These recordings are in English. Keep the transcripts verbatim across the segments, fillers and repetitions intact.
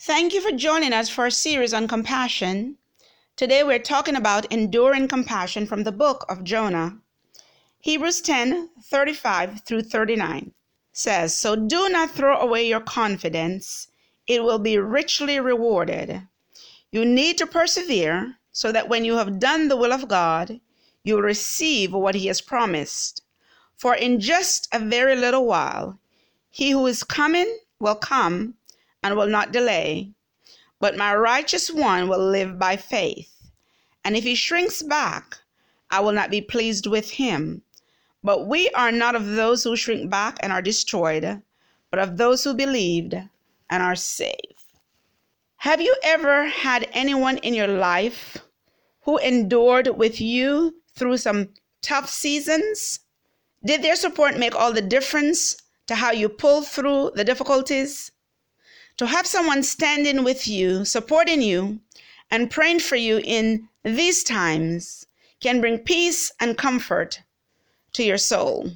Thank you for joining us for a series on compassion. Today we're talking about enduring compassion from the book of Jonah. Hebrews ten, thirty-five through thirty-nine says, "So do not throw away your confidence. It will be richly rewarded. You need to persevere so that when you have done the will of God, you will receive what he has promised. For in just a very little while, he who is coming will come and will not delay. But my righteous one will live by faith. And if he shrinks back, I will not be pleased with him. But we are not of those who shrink back and are destroyed, but of those who believed and are saved." Have you ever had anyone in your life who endured with you through some tough seasons? Did their support make all the difference to how you pulled through the difficulties? To have someone standing with you, supporting you, and praying for you in these times can bring peace and comfort to your soul.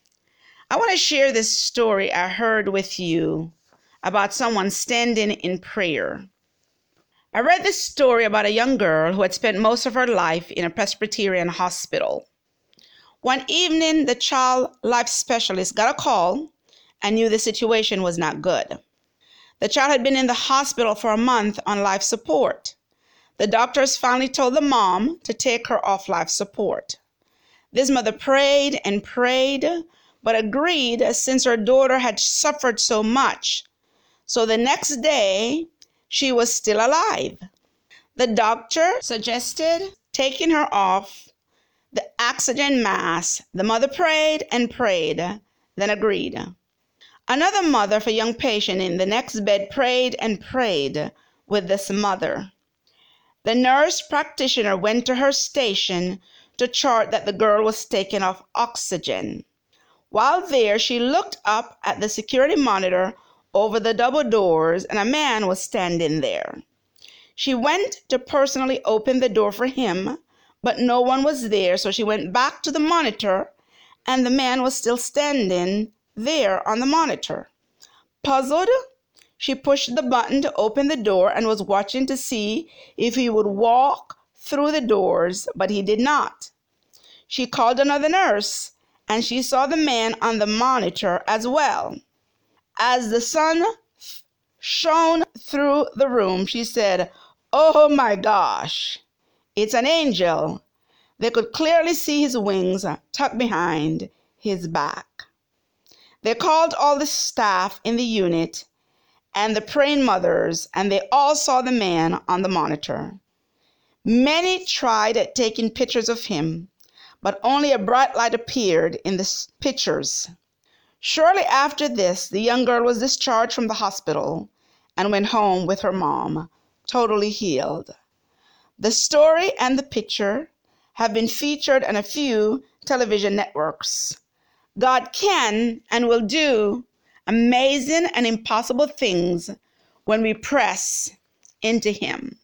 I want to share this story I heard with you about someone standing in prayer. I read this story about a young girl who had spent most of her life in a Presbyterian hospital. One evening, the child life specialist got a call and knew the situation was not good. The child had been in the hospital for a month on life support. The doctors finally told the mom to take her off life support. This mother prayed and prayed, but agreed since her daughter had suffered so much. So the next day, she was still alive. The doctor suggested taking her off the oxygen mask. The mother prayed and prayed, then agreed. Another mother of a young patient in the next bed prayed and prayed with this mother. The nurse practitioner went to her station to chart that the girl was taken off oxygen. While there, she looked up at the security monitor over the double doors, and a man was standing there. She went to personally open the door for him, but no one was there, so she went back to the monitor, and the man was still standing there on the monitor. Puzzled, she pushed the button to open the door and was watching to see if he would walk through the doors, but he did not. She called another nurse, and she saw the man on the monitor as well. As the sun shone through the room, she said, "Oh my gosh, it's an angel." They could clearly see his wings tucked behind his back. They called all the staff in the unit and the praying mothers, and they all saw the man on the monitor. Many tried at taking pictures of him, but only a bright light appeared in the pictures. Shortly after this, the young girl was discharged from the hospital and went home with her mom, totally healed. The story and the picture have been featured on a few television networks. God can and will do amazing and impossible things when we press into him.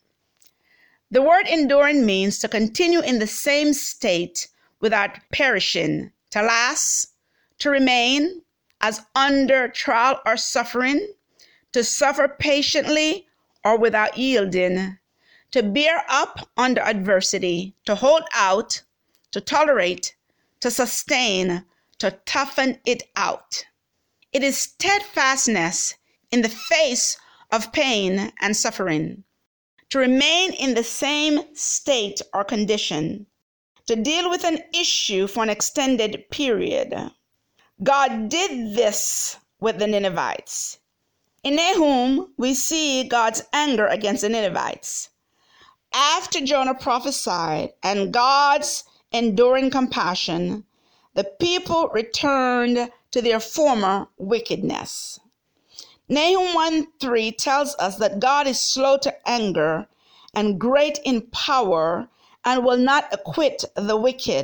The word enduring means to continue in the same state without perishing, to last, to remain as under trial or suffering, to suffer patiently or without yielding, to bear up under adversity, to hold out, to tolerate, to sustain, to toughen it out. It is steadfastness in the face of pain and suffering, to remain in the same state or condition, to deal with an issue for an extended period. God did this with the Ninevites. In Nahum, we see God's anger against the Ninevites. After Jonah prophesied and God's enduring compassion, the people returned to their former wickedness. Nahum one three tells us that God is slow to anger and great in power and will not acquit the wicked.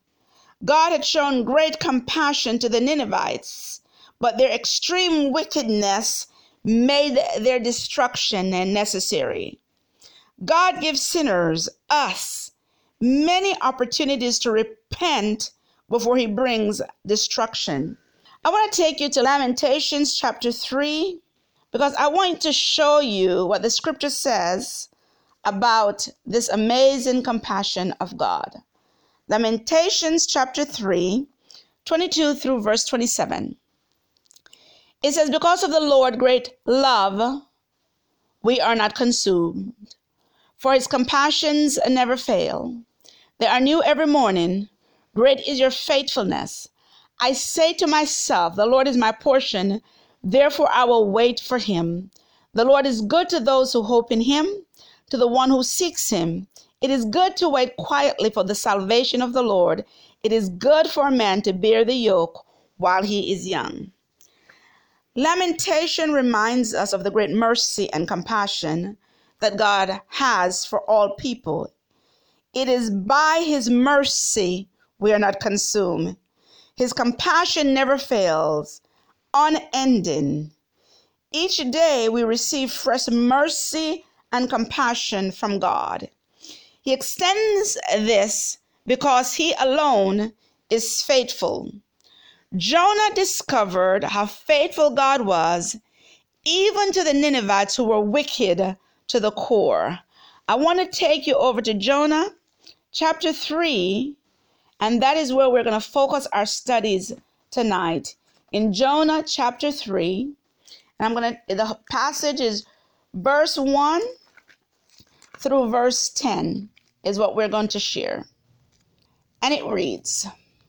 God had shown great compassion to the Ninevites, but their extreme wickedness made their destruction necessary. God gives sinners, us, many opportunities to repent before he brings destruction. I want to take you to Lamentations chapter three, because I want to show you what the scripture says about this amazing compassion of God. Lamentations chapter three, twenty-two through verse twenty-seven. It says, because of the Lord's great love, we are not consumed, for his compassions never fail. They are new every morning. Great is your faithfulness. I say to myself, the Lord is my portion, therefore I will wait for him. The Lord is good to those who hope in him, to the one who seeks him. It is good to wait quietly for the salvation of the Lord. It is good for a man to bear the yoke while he is young. Lamentation reminds us of the great mercy and compassion that God has for all people. It is by his mercy we are not consumed. His compassion never fails, unending. Each day we receive fresh mercy and compassion from God. He extends this because he alone is faithful. Jonah discovered how faithful God was, even to the Ninevites who were wicked to the core. I want to take you over to Jonah chapter three, and that is where we're going to focus our studies tonight. In Jonah chapter three, and I'm going to, the passage is verse one through verse ten is what we're going to share. And it reads,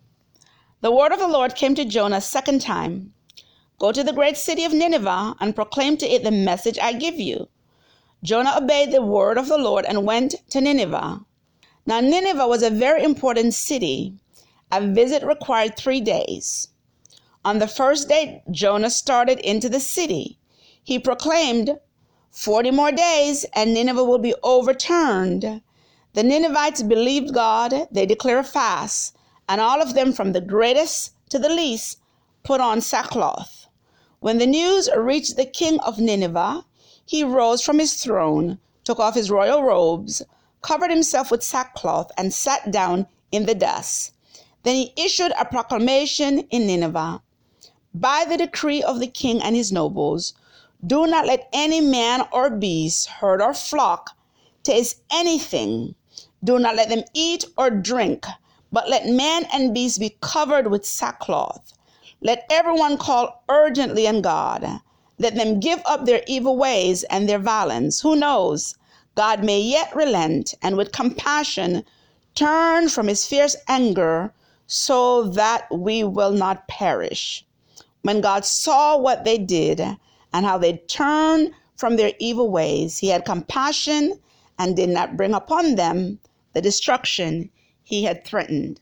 the word of the Lord came to Jonah a second time. Go to the great city of Nineveh and proclaim to it the message I give you. Jonah obeyed the word of the Lord and went to Nineveh. Now Nineveh was a very important city. A visit required three days. On the first day, Jonah started into the city. He proclaimed, forty more days and Nineveh will be overturned. The Ninevites believed God. They declared a fast, and all of them, from the greatest to the least, put on sackcloth. When the news reached the king of Nineveh, he rose from his throne, took off his royal robes, covered himself with sackcloth, and sat down in the dust. Then he issued a proclamation in Nineveh. By the decree of the king and his nobles, do not let any man or beast, herd or flock, taste anything. Do not let them eat or drink, but let man and beast be covered with sackcloth. Let everyone call urgently on God. Let them give up their evil ways and their violence. Who knows? God may yet relent and with compassion turn from his fierce anger so that we will not perish. When God saw what they did and how they turned from their evil ways, he had compassion and did not bring upon them the destruction he had threatened.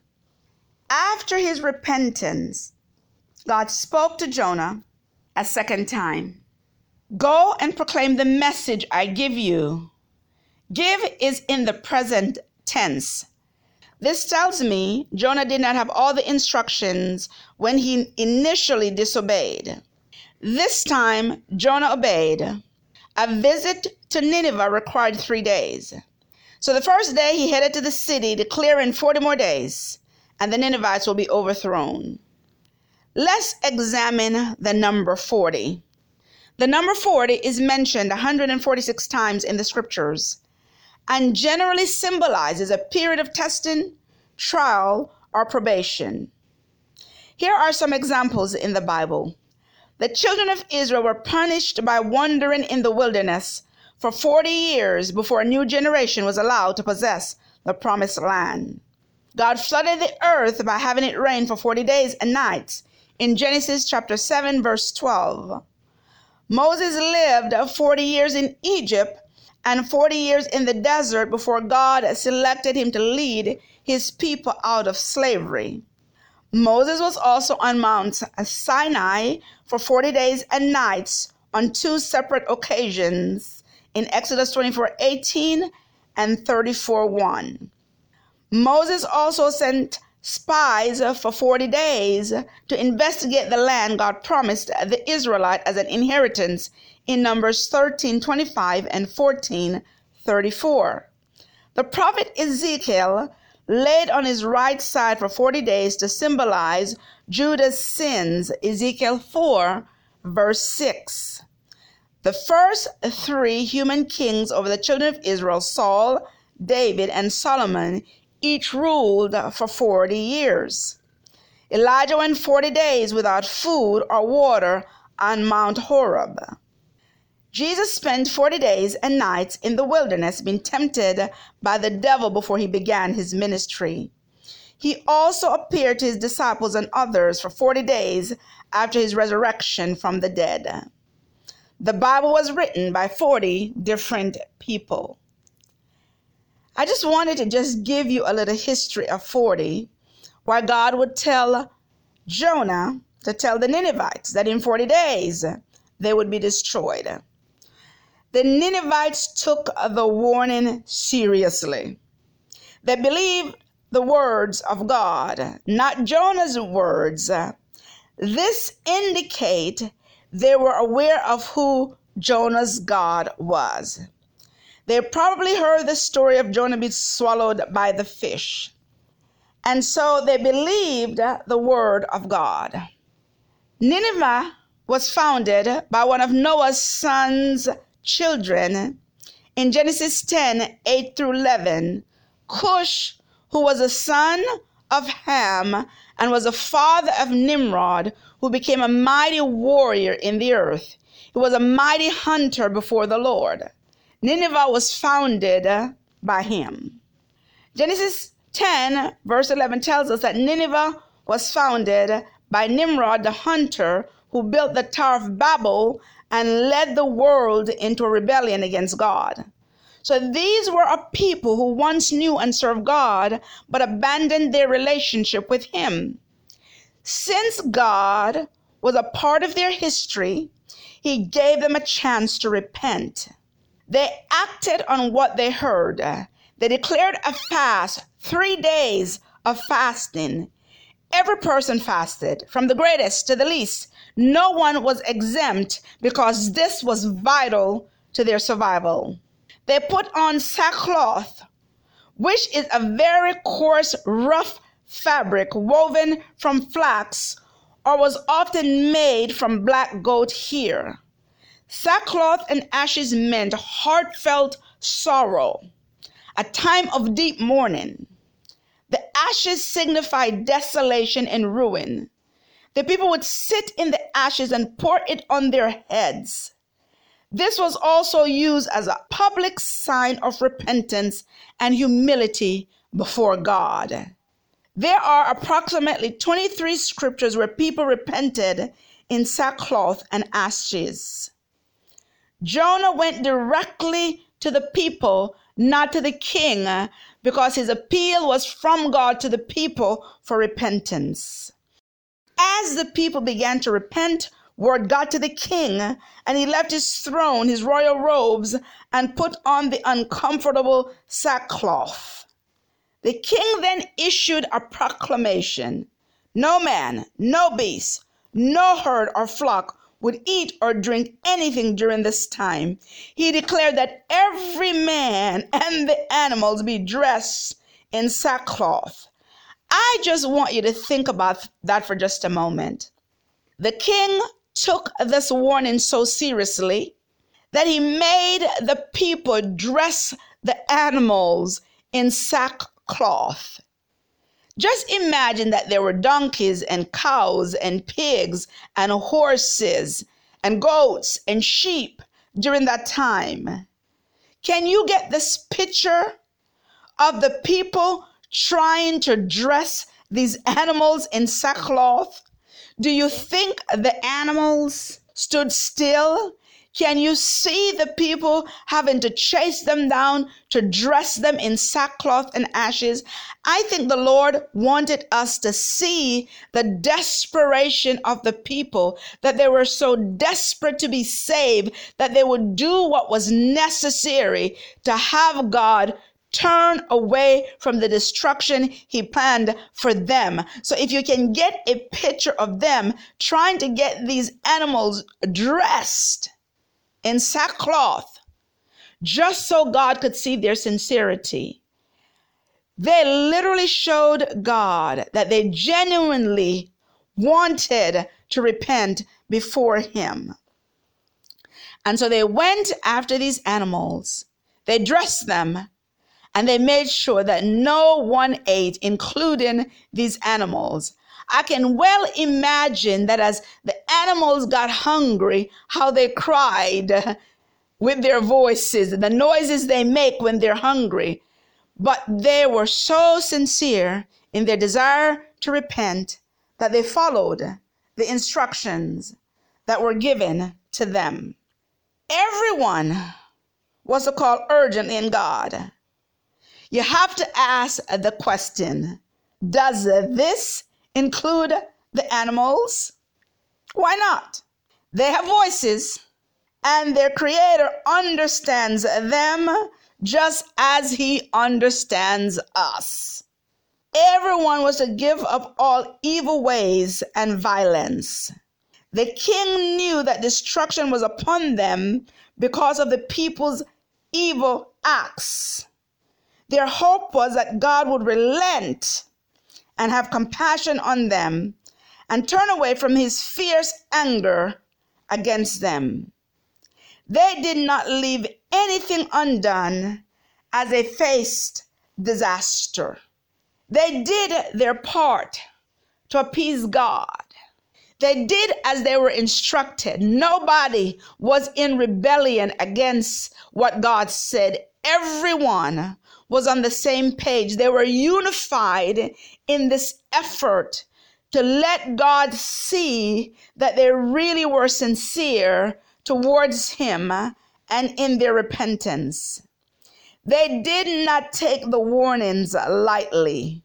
After his repentance, God spoke to Jonah a second time. Go and proclaim the message I give you. Give is in the present tense. This tells me Jonah did not have all the instructions when he initially disobeyed. This time, Jonah obeyed. A visit to Nineveh required three days. So the first day he headed to the city, declaring forty more days, and the Ninevites will be overthrown. Let's examine the number forty. The number forty is mentioned one hundred forty-six times in the scriptures and generally symbolizes a period of testing, trial, or probation. Here are some examples in the Bible. The children of Israel were punished by wandering in the wilderness for forty years before a new generation was allowed to possess the promised land. God flooded the earth by having it rain for forty days and nights in Genesis chapter seven, verse twelve. Moses lived forty years in Egypt and forty years in the desert before God selected him to lead his people out of slavery. Moses was also on Mount Sinai for forty days and nights on two separate occasions in Exodus twenty-four eighteen and thirty-four one. Moses also sent spies for forty days to investigate the land God promised the Israelites as an inheritance in Numbers thirteen twenty-five and fourteen thirty-four. The prophet Ezekiel laid on his right side for forty days to symbolize Judah's sins, Ezekiel four, verse six. The first three human kings over the children of Israel, Saul, David, and Solomon, each ruled for forty years. Elijah went forty days without food or water on Mount Horeb. Jesus spent forty days and nights in the wilderness being tempted by the devil before he began his ministry. He also appeared to his disciples and others for forty days after his resurrection from the dead. The Bible was written by forty different people. I just wanted to just give you a little history of forty, where God would tell Jonah to tell the Ninevites that in forty days they would be destroyed. The Ninevites took the warning seriously. They believed the words of God, not Jonah's words. This indicates they were aware of who Jonah's God was. They probably heard the story of Jonah being swallowed by the fish. And so they believed the word of God. Nineveh was founded by one of Noah's sons' children in Genesis ten, eight through eleven. Cush, who was a son of Ham and was a father of Nimrod, who became a mighty warrior in the earth. He was a mighty hunter before the Lord. Nineveh was founded by him. Genesis ten, verse eleven tells us that Nineveh was founded by Nimrod the hunter, who built the Tower of Babel and led the world into a rebellion against God. So these were a people who once knew and served God, but abandoned their relationship with him. Since God was a part of their history, he gave them a chance to repent. They acted on what they heard. They declared a fast, three days of fasting. Every person fasted, from the greatest to the least. No one was exempt because this was vital to their survival. They put on sackcloth, which is a very coarse, rough fabric woven from flax, or was often made from black goat hair. Sackcloth and ashes meant heartfelt sorrow, a time of deep mourning. The ashes signified desolation and ruin. The people would sit in the ashes and pour it on their heads. This was also used as a public sign of repentance and humility before God. There are approximately twenty-three scriptures where people repented in sackcloth and ashes. Jonah went directly to the people, not to the king, because his appeal was from God to the people for repentance. As the people began to repent, word got to the king, and he left his throne, his royal robes, and put on the uncomfortable sackcloth. The king then issued a proclamation. No man, no beast, no herd or flock would eat or drink anything during this time. He declared that every man and the animals be dressed in sackcloth. I just want you to think about that for just a moment. The king took this warning so seriously that he made the people dress the animals in sackcloth. Just imagine that there were donkeys and cows and pigs and horses and goats and sheep during that time. Can you get this picture of the people trying to dress these animals in sackcloth? Do you think the animals stood still? Can you see the people having to chase them down to dress them in sackcloth and ashes? I think the Lord wanted us to see the desperation of the people, that they were so desperate to be saved that they would do what was necessary to have God turn away from the destruction he planned for them. So if you can get a picture of them trying to get these animals dressed in sackcloth, just so God could see their sincerity. They literally showed God that they genuinely wanted to repent before him. And so they went after these animals. They dressed them, and they made sure that no one ate, including these animals. I can well imagine that as the animals got hungry, how they cried with their voices, the noises they make when they're hungry. But they were so sincere in their desire to repent that they followed the instructions that were given to them. Everyone was to call urgently in God. You have to ask the question, does this include the animals? Why not? They have voices, and their Creator understands them just as He understands us. Everyone was to give up all evil ways and violence. The king knew that destruction was upon them because of the people's evil acts. Their hope was that God would relent and have compassion on them and turn away from His fierce anger against them. They did not leave anything undone as they faced disaster. They did their part to appease God. They did as they were instructed. Nobody was in rebellion against what God said. Everyone was on the same page. They were unified in this effort to let God see that they really were sincere towards Him and in their repentance. They did not take the warnings lightly.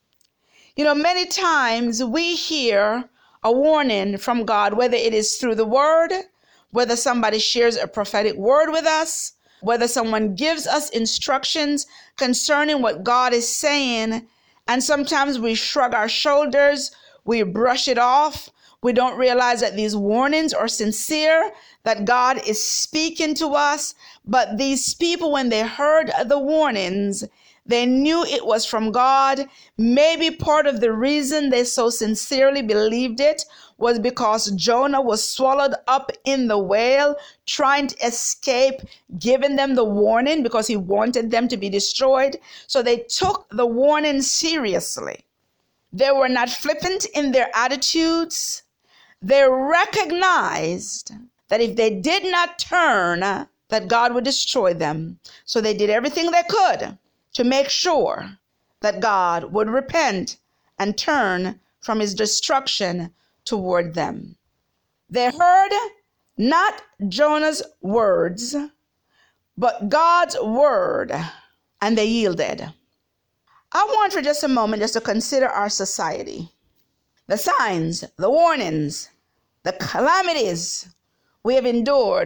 You know, many times we hear a warning from God, whether it is through the word, whether somebody shares a prophetic word with us, whether someone gives us instructions concerning what God is saying, and sometimes we shrug our shoulders, we brush it off. We don't realize that these warnings are sincere, that God is speaking to us. But these people, when they heard the warnings, they knew it was from God. Maybe part of the reason they so sincerely believed it was because Jonah was swallowed up in the whale, trying to escape, giving them the warning because he wanted them to be destroyed. So they took the warning seriously. They were not flippant in their attitudes. They recognized that if they did not turn, that God would destroy them. So they did everything they could to make sure that God would repent and turn from His destruction toward them. They heard not Jonah's words, but God's word, and they yielded. I want for just a moment just to consider our society. The signs, the warnings, the calamities we have endured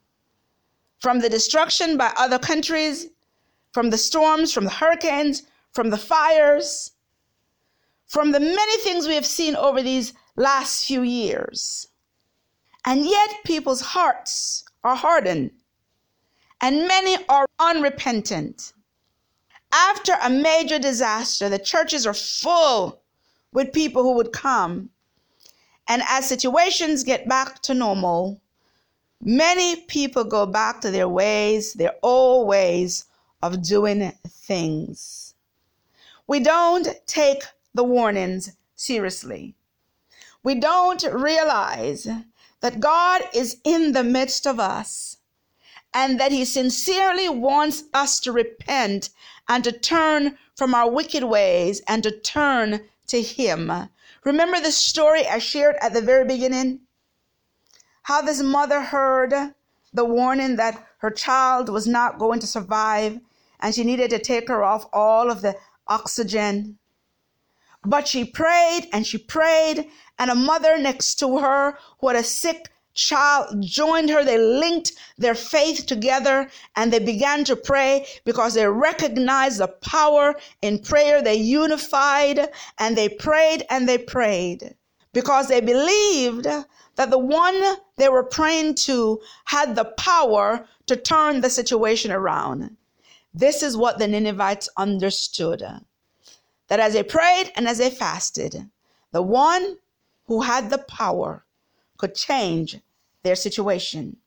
from the destruction by other countries, from the storms, from the hurricanes, from the fires, from the many things we have seen over these last few years. And yet people's hearts are hardened, and many are unrepentant. After a major disaster, the churches are full with people who would come. And as situations get back to normal, many people go back to their ways, their old ways of doing things. We don't take the warnings seriously. We don't realize that God is in the midst of us and that He sincerely wants us to repent and to turn from our wicked ways and to turn to Him. Remember the story I shared at the very beginning? How this mother heard the warning that her child was not going to survive and she needed to take her off all of the oxygen. But she prayed and she prayed, and a mother next to her who had a sick child joined her. They linked their faith together and they began to pray because they recognized the power in prayer. They unified and they prayed and they prayed because they believed that the one they were praying to had the power to turn the situation around. This is what the Ninevites understood, that as they prayed and as they fasted, the one who had the power could change their situation.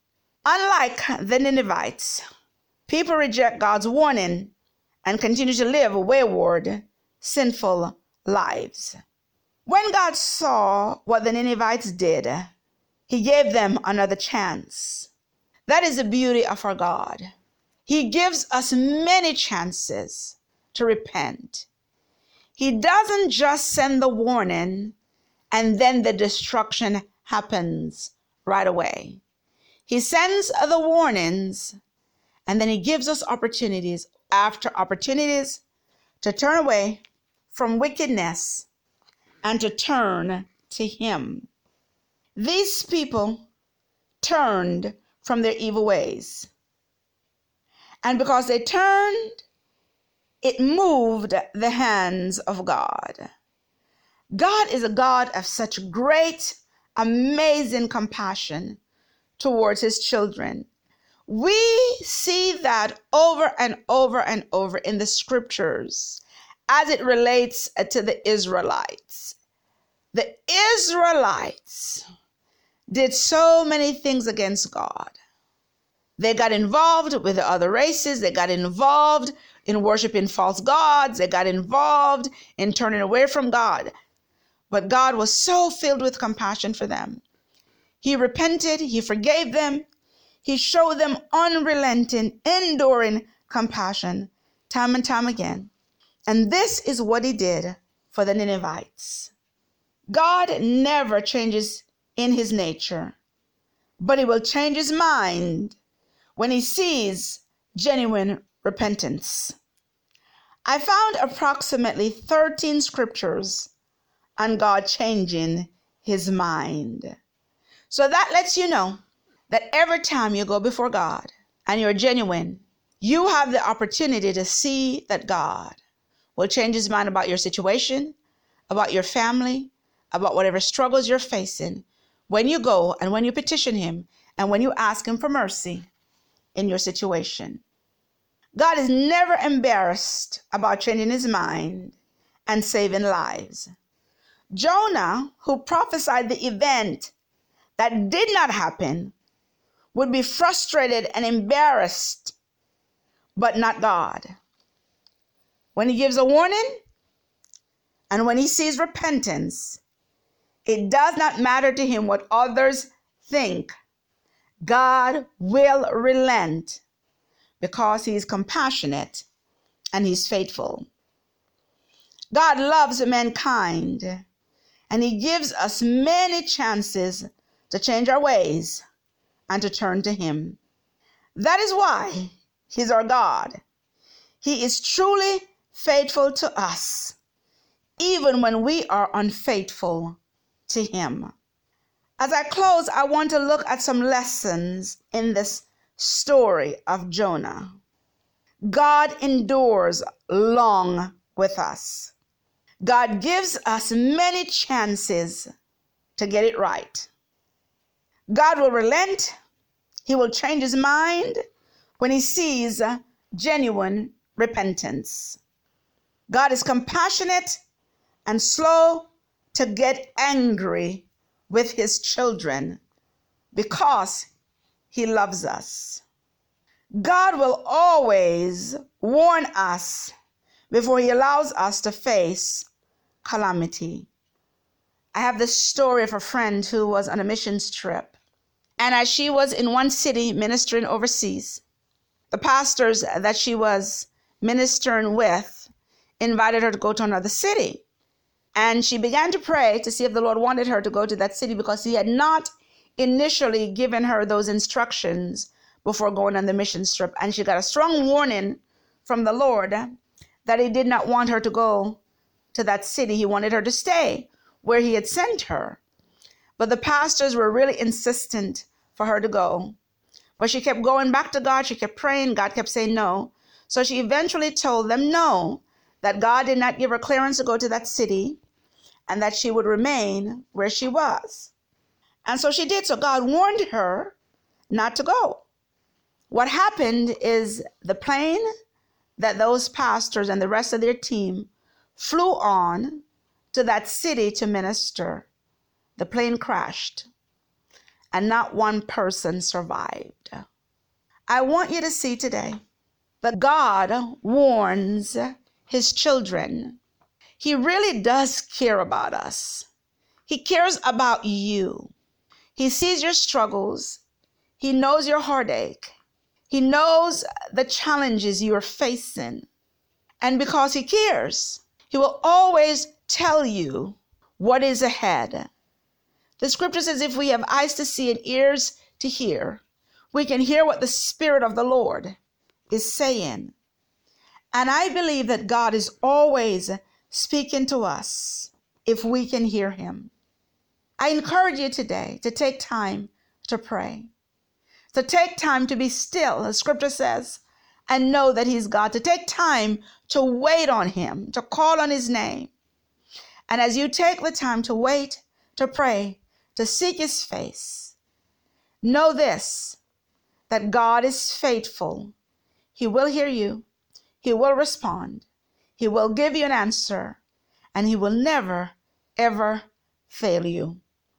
Unlike the Ninevites, people reject God's warning and continue to live wayward, sinful lives. When God saw what the Ninevites did, he gave them another chance. That is the beauty of our God. He gives us many chances to repent. He doesn't just send the warning and then the destruction happens right away. He sends the warnings and then he gives us opportunities after opportunities to turn away from wickedness and to turn to him. These people turned from their evil ways. And because they turned, it moved the hands of God. God is a God of such great, amazing compassion towards his children. We see that over and over and over in the scriptures as it relates to the Israelites. The Israelites did so many things against God. They got involved with the other races. They got involved in worshiping false gods. They got involved in turning away from God. But God was so filled with compassion for them. He repented. He forgave them. He showed them unrelenting, enduring compassion time and time again. And this is what he did for the Ninevites. God never changes in his nature, but he will change his mind when he sees genuine repentance. I found approximately thirteen scriptures on God changing his mind. So that lets you know that every time you go before God and you're genuine, you have the opportunity to see that God will change his mind about your situation, about your family, about whatever struggles you're facing when you go and when you petition him and when you ask him for mercy in your situation. God is never embarrassed about changing his mind and saving lives. Jonah, who prophesied the event that did not happen, would be frustrated and embarrassed, but not God. When he gives a warning and when he sees repentance, it does not matter to him what others think. God will relent because he is compassionate and he's faithful. God loves mankind and he gives us many chances to change our ways and to turn to him. That is why he's our God. He is truly faithful to us, even when we are unfaithful to him. As I close, I want to look at some lessons in this story of Jonah. God endures long with us. God gives us many chances to get it right. God will relent. He will change his mind when he sees genuine repentance. God is compassionate and slow to get angry with his children because he loves us. God will always warn us before he allows us to face calamity. I have this story of a friend who was on a missions trip. And as she was in one city ministering overseas, the pastors that she was ministering with invited her to go to another city. And she began to pray to see if the Lord wanted her to go to that city because he had not initially given her those instructions before going on the mission trip. And she got a strong warning from the Lord that he did not want her to go to that city. He wanted her to stay where he had sent her. But the pastors were really insistent for her to go. But she kept going back to God. She kept praying. God kept saying no. So she eventually told them no, that God did not give her clearance to go to that city and that she would remain where she was. And so she did. So God warned her not to go. What happened is the plane that those pastors and the rest of their team flew on to that city to minister, the plane crashed. and not one person survived. I want you to see today that God warns his children. He really does care about us. He cares about you. He sees your struggles. He knows your heartache. He knows the challenges you are facing. And because he cares, he will always tell you what is ahead. The scripture says if we have eyes to see and ears to hear, we can hear what the Spirit of the Lord is saying. And I believe that God is always speaking to us if we can hear him. I encourage you today to take time to pray, to take time to be still, as scripture says, and know that he's God, to take time to wait on him, to call on his name. And as you take the time to wait, to pray, to seek his face, know this, that God is faithful. He will hear you. He will respond. He will give you an answer, and he will never, ever fail you.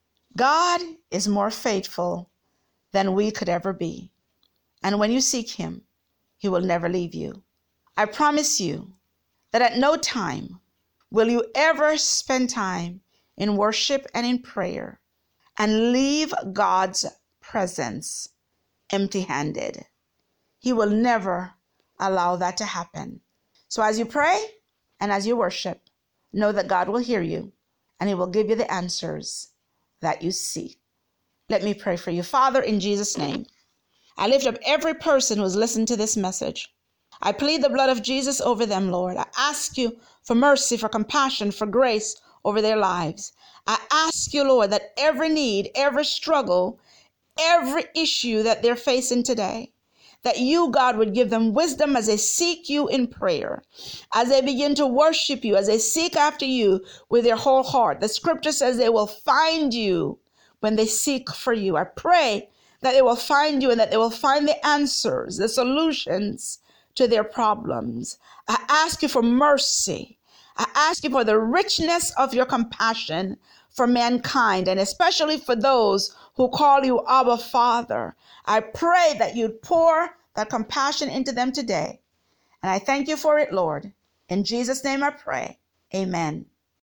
God is more faithful than we could ever be. And when you seek him, he will never leave you. I promise you that at no time will you ever spend time in worship and in prayer and leave God's presence empty-handed. He will never allow that to happen. So as you pray and as you worship, know that God will hear you and he will give you the answers that you seek. Let me pray for you. Father, in Jesus' name, I lift up every person who's listened to this message. I plead the blood of Jesus over them, Lord. I ask you for mercy, for compassion, for grace over their lives. I ask you, Lord, that every need, every struggle, every issue that they're facing today, that you, God, would give them wisdom as they seek you in prayer, as they begin to worship you, as they seek after you with their whole heart. The scripture says they will find you when they seek for you. I pray that they will find you and that they will find the answers, the solutions to their problems. I ask you for mercy. I ask you for the richness of your compassion for mankind, and especially for those who call you Abba Father. I pray that you'd pour that compassion into them today. And I thank you for it, Lord. In Jesus' name I pray. Amen.